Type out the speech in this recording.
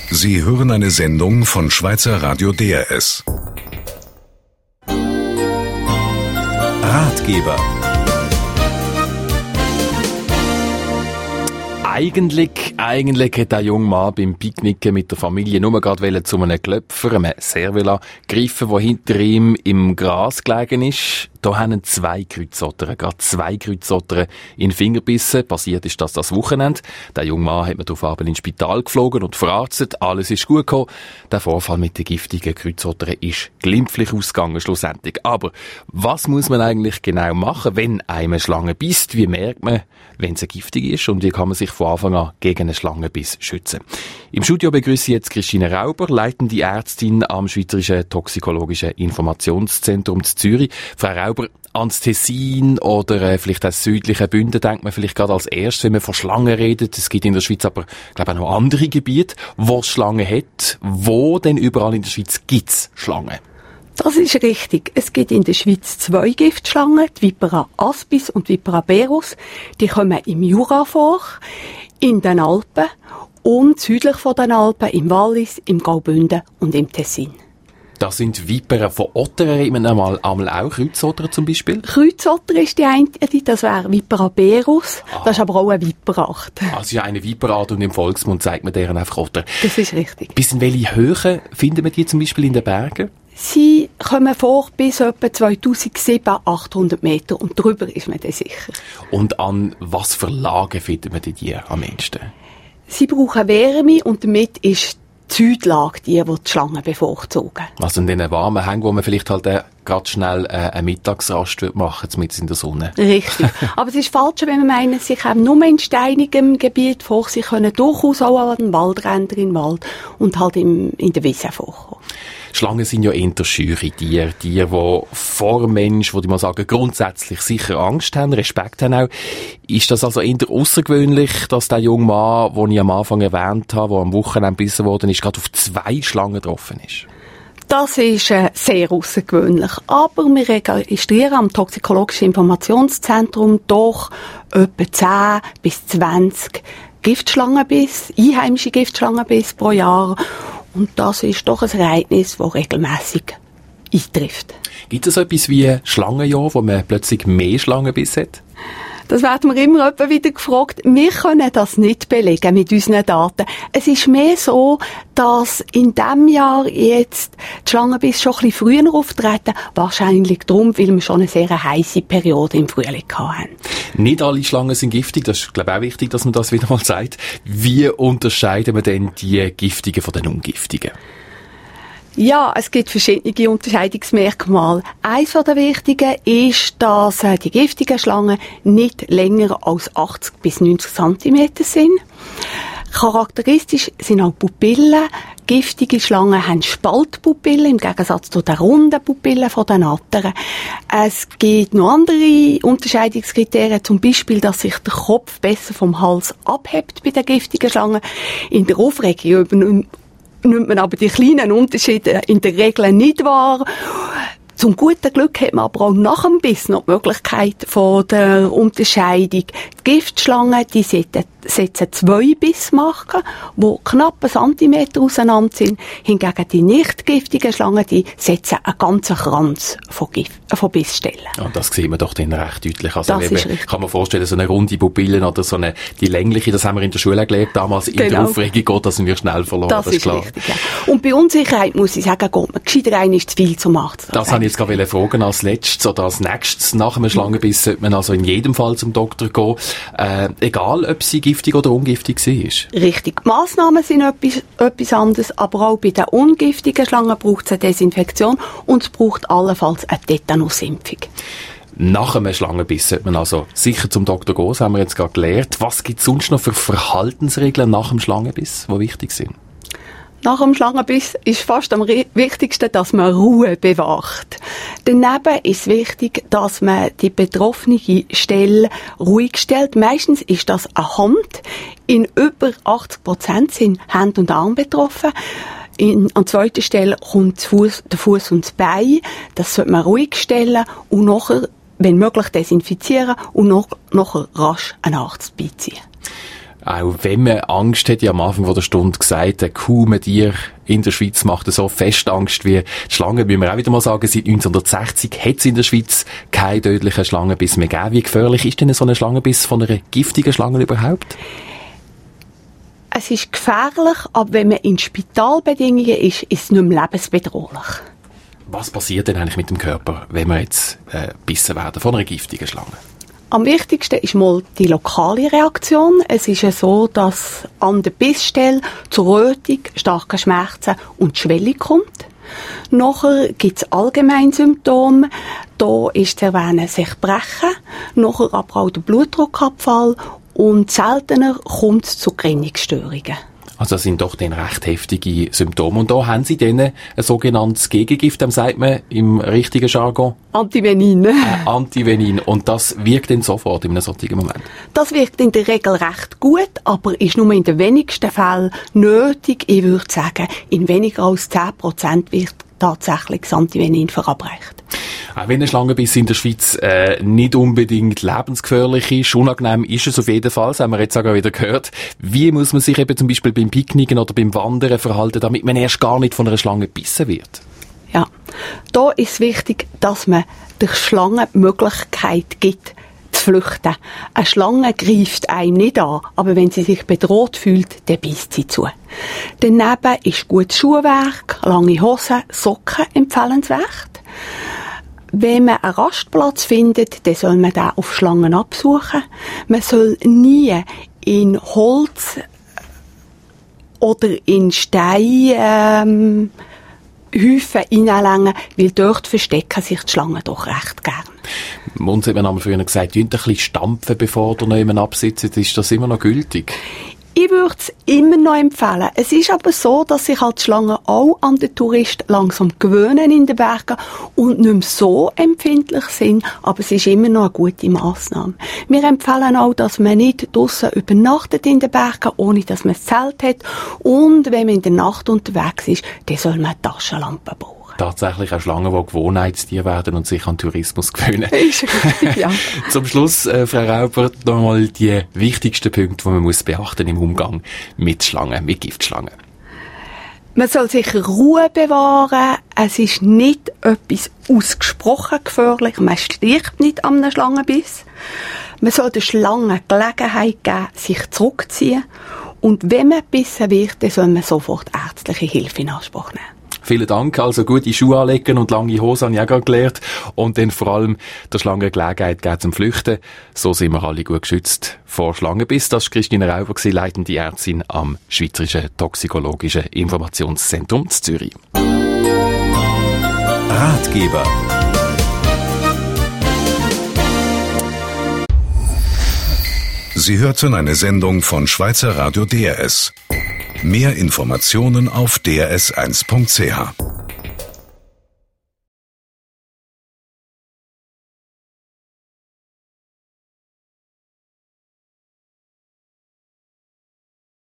Sie hören eine Sendung von Schweizer Radio DRS. Ratgeber. Eigentlich hat der junge Mann beim Picknicken mit der Familie nur gerade zu einem Klöpfer, einem Servola, greifen, der hinter ihm im Gras gelegen ist. Da haben zwei Kreuzottern in den Finger gebissen. Passiert ist das Wochenende. Der junge Mann hat man daraufhin ins Spital geflogen und verarztet. Alles ist gut gekommen. Der Vorfall mit den giftigen Kreuzottern ist glimpflich ausgegangen schlussendlich. Aber was muss man eigentlich genau machen, wenn einem eine Schlange bisst? Wie merkt man, wenn sie giftig ist? Und wie kann man sich von Anfang an gegen einen Schlangenbiss schützen? Im Studio begrüße ich jetzt Christine Rauber, leitende Ärztin am Schweizerischen Toxikologischen Informationszentrum zu Zürich. Frau Rauber, ans Tessin oder vielleicht das südliche Bünden denkt man vielleicht gerade als erstes, wenn man von Schlangen redet. Es gibt in der Schweiz aber, glaube ich, auch noch andere Gebiete, wo es Schlangen hat. Wo denn überall in der Schweiz gibt's Schlangen? Das ist richtig. Es gibt in der Schweiz 2 Giftschlangen, die Vipera aspis und Vipera berus. Die kommen im Jura vor, in den Alpen und südlich von den Alpen im Wallis, im Graubünden und im Tessin. Das sind Viperen von Ottern, reden wir einmal auch Kreuzotter zum Beispiel? Kreuzotter ist die eine, das wäre Vipera berus. Das ist aber auch eine Viperart. Also ja, eine Viperart und im Volksmund sagt man deren einfach Otter. Das ist richtig. Bis in welche Höhe finden wir die zum Beispiel in den Bergen? Sie kommen vor bis etwa 2700-800 Meter und darüber ist man dann sicher. Und an was für Lagen findet man die am ehesten? Sie brauchen Wärme und damit ist die Südlage die Schlangen bevorzugen. Also in diesen warmen Hängen, wo man vielleicht halt gerade schnell eine Mittagsrast machen würde, mitten in der Sonne. Richtig. Aber es ist falsch, wenn man meint, sie kommen nur in steinigem Gebiet vor. Sie können durchaus auch an den Waldrändern im Wald und halt in der Wiese vorkommen. Schlangen sind ja eher scheue Tiere, die vor Mensch, würde ich mal sagen, grundsätzlich sicher Angst haben, Respekt haben auch. Ist das also eher außergewöhnlich, dass der junge Mann, den ich am Anfang erwähnt habe, der am Wochenende gebissen worden ist, gerade auf 2 Schlangen getroffen ist? Das ist sehr außergewöhnlich. Aber wir registrieren am Toxikologischen Informationszentrum doch etwa 10 bis 20 Giftschlangenbiss, einheimische Giftschlangenbiss pro Jahr. Und das ist doch ein Ereignis, das regelmässig eintrifft. Gibt es so etwas wie Schlangenjahr, wo man plötzlich mehr Schlangenbiss hat? Das werden wir immer wieder gefragt. Wir können das nicht belegen mit unseren Daten. Es ist mehr so, dass in diesem Jahr jetzt die Schlangenbisse schon ein bisschen früher auftreten. Wahrscheinlich darum, weil wir schon eine sehr heisse Periode im Frühling hatten. Nicht alle Schlangen sind giftig. Das ist, glaube ich, auch wichtig, dass man das wieder mal sagt. Wie unterscheiden wir denn die Giftigen von den Ungiftigen? Ja, es gibt verschiedene Unterscheidungsmerkmale. Eines der wichtigen ist, dass die giftigen Schlangen nicht länger als 80 bis 90 cm sind. Charakteristisch sind auch Pupillen. Giftige Schlangen haben Spaltpupillen, im Gegensatz zu den runden Pupillen von den anderen. Es gibt noch andere Unterscheidungskriterien, zum Beispiel, dass sich der Kopf besser vom Hals abhebt bei den giftigen Schlangen. In der Aufregung nimmt man aber die kleinen Unterschiede in der Regel nicht wahr. Zum guten Glück hat man aber auch nach dem Biss noch die Möglichkeit von der Unterscheidung. Die Giftschlangen, die setzen 2 Bissmarken, die knapp 1 Zentimeter auseinander sind. Hingegen die nicht giftigen Schlangen, die setzen einen ganzen Kranz von Bissstellen. Und das sieht man doch dann recht deutlich. Also das ist richtig. Kann man vorstellen, so eine runde Pupille oder die längliche, das haben wir in der Schule gelernt, damals in der Aufregung geht das wir schnell verloren. Das ist klar. Richtig, ja. Und bei Unsicherheit muss ich sagen, geht man gescheiter rein, ist zu viel zum Arzt. Das habe ich jetzt gerade fragen, als letztes oder als nächstes nach einem Schlangenbiss sollte man also in jedem Fall zum Doktor gehen, egal ob sie giftig oder ungiftig war. Richtig. Die Massnahmen sind etwas anderes, aber auch bei den ungiftigen Schlangen braucht es eine Desinfektion und es braucht allenfalls eine Tetanusimpfung. Nach einem Schlangenbiss sollte man also sicher zum Doktor gehen, das haben wir jetzt gerade gelernt. Was gibt es sonst noch für Verhaltensregeln nach dem Schlangenbiss, die wichtig sind? Nach dem Schlangenbiss ist fast am wichtigsten, dass man Ruhe bewahrt. Daneben ist es wichtig, dass man die betroffene Stelle ruhig stellt. Meistens ist das eine Hand. In über 80% sind Hände und Arme betroffen. An zweiter Stelle kommt der Fuß und das Bein. Das sollte man ruhig stellen und nachher, wenn möglich, desinfizieren und nachher rasch einen Arzt beiziehen. Auch wenn man Angst hat, ja am Anfang der Stunde gesagt, kaum ein Tier in der Schweiz macht so fest Angst wie die Schlangen. Müssen wir auch wieder mal sagen, seit 1960 hat es in der Schweiz keinen tödlichen Schlangenbiss mehr gegeben. Wie gefährlich ist denn so ein Schlangenbiss von einer giftigen Schlange überhaupt? Es ist gefährlich, aber wenn man in Spitalbedingungen ist, ist es nicht mehr lebensbedrohlich. Was passiert denn eigentlich mit dem Körper, wenn wir jetzt gebissen werden von einer giftigen Schlange? Am wichtigsten ist mal die lokale Reaktion. Es ist ja so, dass an der Bissstelle zu Rötung, starken Schmerzen und Schwellung kommt. Nachher gibt es Allgemeinsymptome. Da ist zu erwähnen, sich brechen. Nachher aber auch der Blutdruckabfall. Und seltener kommt es zu Gerinnungsstörungen. Also das sind doch dann recht heftige Symptome. Und da haben Sie dann ein sogenanntes Gegengift, dem sagt man im richtigen Jargon? Antivenin. Antivenin. Und das wirkt dann sofort in einem solchen Moment? Das wirkt in der Regel recht gut, aber ist nur in den wenigsten Fällen nötig. Ich würde sagen, in weniger als 10% wird tatsächlich das Antivenin verabreicht. Auch wenn ein Schlangenbiss in der Schweiz nicht unbedingt lebensgefährlich ist, unangenehm ist es auf jeden Fall, das haben wir jetzt sogar wieder gehört. Wie muss man sich eben zum Beispiel beim Picknicken oder beim Wandern verhalten, damit man erst gar nicht von einer Schlange gebissen wird? Ja, da ist es wichtig, dass man der Schlange die Möglichkeit gibt, zu flüchten. Eine Schlange greift einem nicht an, aber wenn sie sich bedroht fühlt, dann beißt sie zu. Daneben ist gutes Schuhwerk, lange Hosen, Socken empfehlenswert. Wenn man einen Rastplatz findet, dann soll man den auf Schlangen absuchen. Man soll nie in Holz oder in Stein Häufen hineinlängen, weil dort verstecken sich die Schlangen doch recht gern. Uns hat man früher gesagt, ein bisschen stampfen, bevor du noch jemanden absitzt. Ist das immer noch gültig? Ich würde es immer noch empfehlen. Es ist aber so, dass sich halt die Schlangen auch an den Touristen langsam gewöhnen in den Bergen und nicht mehr so empfindlich sind, aber es ist immer noch eine gute Massnahme. Wir empfehlen auch, dass man nicht draussen übernachtet in den Bergen, ohne dass man ein Zelt hat. Und wenn man in der Nacht unterwegs ist, dann soll man eine Taschenlampe bauen. Tatsächlich auch Schlangen, die Gewohnheitstiere werden und sich an Tourismus gewöhnen. Ist richtig, ja. Zum Schluss, Frau Rauber, nochmal die wichtigsten Punkte, die man muss beachten im Umgang mit Schlangen, mit Giftschlangen. Man soll sicher Ruhe bewahren. Es ist nicht etwas ausgesprochen gefährlich. Man stirbt nicht an einem Schlangenbiss. Man soll der Schlange Gelegenheit geben, sich zurückzuziehen. Und wenn man gebissen wird, dann soll man sofort ärztliche Hilfe in Anspruch nehmen. Vielen Dank. Also gute Schuhe anlegen und lange Hosen habe ich auch gerade gelernt. Und dann vor allem der Schlange Gelegenheit geben zum Flüchten. So sind wir alle gut geschützt vor Schlangenbiss. Das war Christine Rauber, leitende Ärztin am Schweizerischen Toxikologischen Informationszentrum in Zürich. Ratgeber. Sie hörten eine Sendung von Schweizer Radio DRS. Mehr Informationen auf drs1.ch.